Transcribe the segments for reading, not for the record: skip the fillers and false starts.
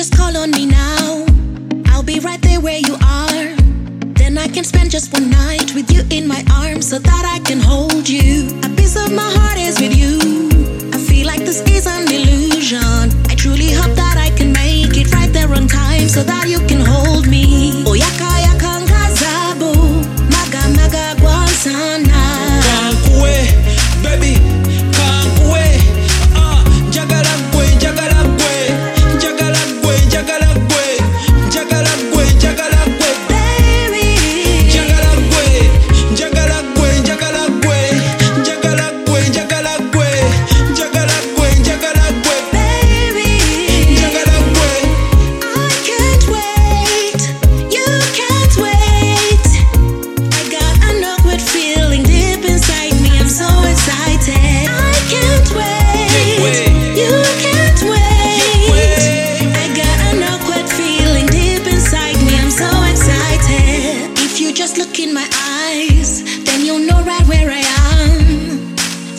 just call on me now. I'll be right there where you are. Then I can spend just one night with you in my arms so that I can hold you. A piece of my heart is with you. I feel like this is an illusion. I truly hope that I can make it right there on time so that you can hold me. Oh yaka yaka ngazabu, maga maga guansana. Kankwe, baby, kankwe. Jagala gwe, jagala gwe, jagala gwe, jagala gwe, jagala gwe, jagala gwe, baby. Jagala gwe, jagala gwe, jagala gwe, jagala gwe, jagala gwe, jagala gwe, jagala gwe, Baby, jagala gwe. I can't wait. You can't wait. I got an awkward feeling deep inside me. I'm so excited. I can't wait. You can't wait. I got an awkward feeling deep inside me. I'm so excited. If you just look in my eyes, then you'll know right where I am.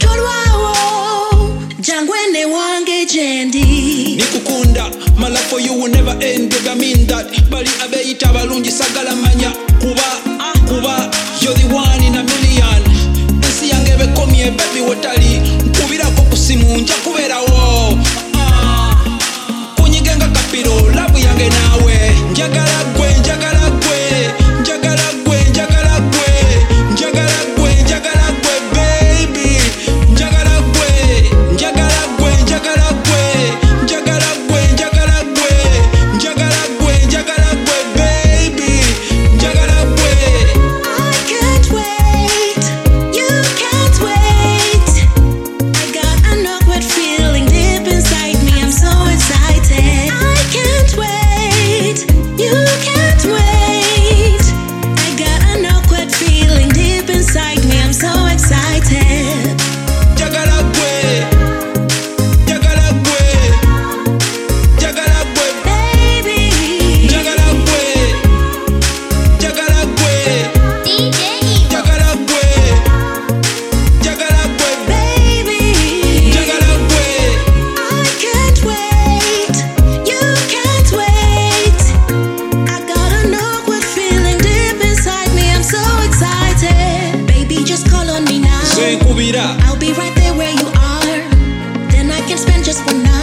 Tolwawo, jangwene wange jendi. Nikukunda, my love for you will never end, baby, I mean that. Bali abeita balungi sagala manya. Kuba, you're the one in a million. Ensi yange bekomye, baby, wotali. Nkubirako ku simu, nja kubeerawo. Kunyigenga kapiro, love yange nawe. Njagala gwe, njagala gwe, njagala gwe, njagala gwe, njagala gwe, njagala gwe, baby. Njagala gwe, njagala gwe, njagala gwe, njagala gwe, njagala gwe, njagala gwe, njagala gwe, baby. Njagala gwe. I can't wait. You can't wait. I got an awkward feeling deep inside me. I'm so excited. I can't wait. You can't wait. I got an awkward feeling deep inside me. I'm so excited. Jagala gwe, jagala gwe, jagala gwe, Baby. jagala gwe, jagala gwe, DJ jagala gwe, jagala gwe, Baby. jagala gwe. I can't wait. You can't wait. I got an awkward feeling deep inside me. I'm so excited. Baby, just call on me now. Senkubira, I'll be right there where you are. Then I can spend just one night.